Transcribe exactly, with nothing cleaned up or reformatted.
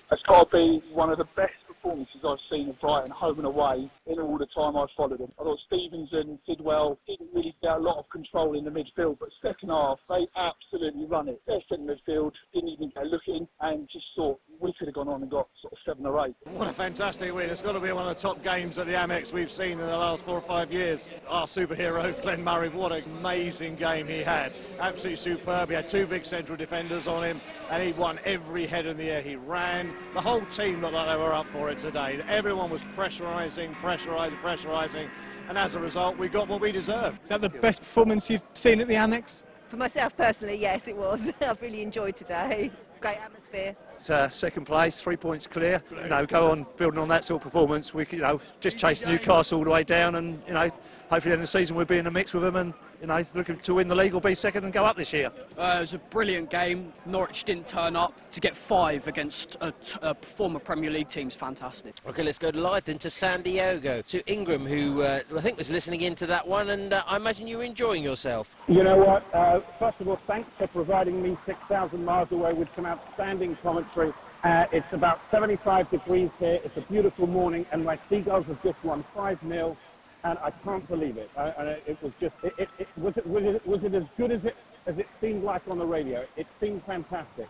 It's got to be one of the best performances I've seen of Brighton home and away in all the time I've followed them. I thought Stevenson did well, didn't really get a lot of control in the midfield, but second half they absolutely run it. Their centre midfield didn't even get a look in and just thought we could have gone on and got sort of seven or eight. What a fantastic win. It's got to be one of the top games at the Amex we've seen in the last four or five years. Our superhero, Glenn Murray, what an amazing game he had. Absolutely superb. He had two big central defenders on him and he won every head in the air. He ran. The whole team looked like they were up for it today. Everyone was pressurising, pressurising, pressurising, and as a result we got what we deserved. Is that the best performance you've seen at the Amex? For myself personally, yes, it was. I've really enjoyed today. Great atmosphere. It's uh, second place, three points clear. You know, go on building on that sort of performance. We, you know, just chase Newcastle all the way down, and you know, hopefully in the season we'll be in the mix with them, and you know, looking to win the league or be second and go up this year. Uh, it was a brilliant game. Norwich didn't turn up. To get five against a, a former Premier League team's fantastic. OK, let's go live then to San Diego, to Ingram, who uh, I think was listening into that one, and uh, I imagine you were enjoying yourself. You know what, uh, first of all, thanks for providing me six thousand miles away with some outstanding commentary. Uh, it's about seventy-five degrees here, it's a beautiful morning, and my Seagulls have just won five nil, and I can't believe it. I, and it was just, it, it, it, was, it, was, it, was it as good as it, as it seemed like on the radio? It seemed fantastic.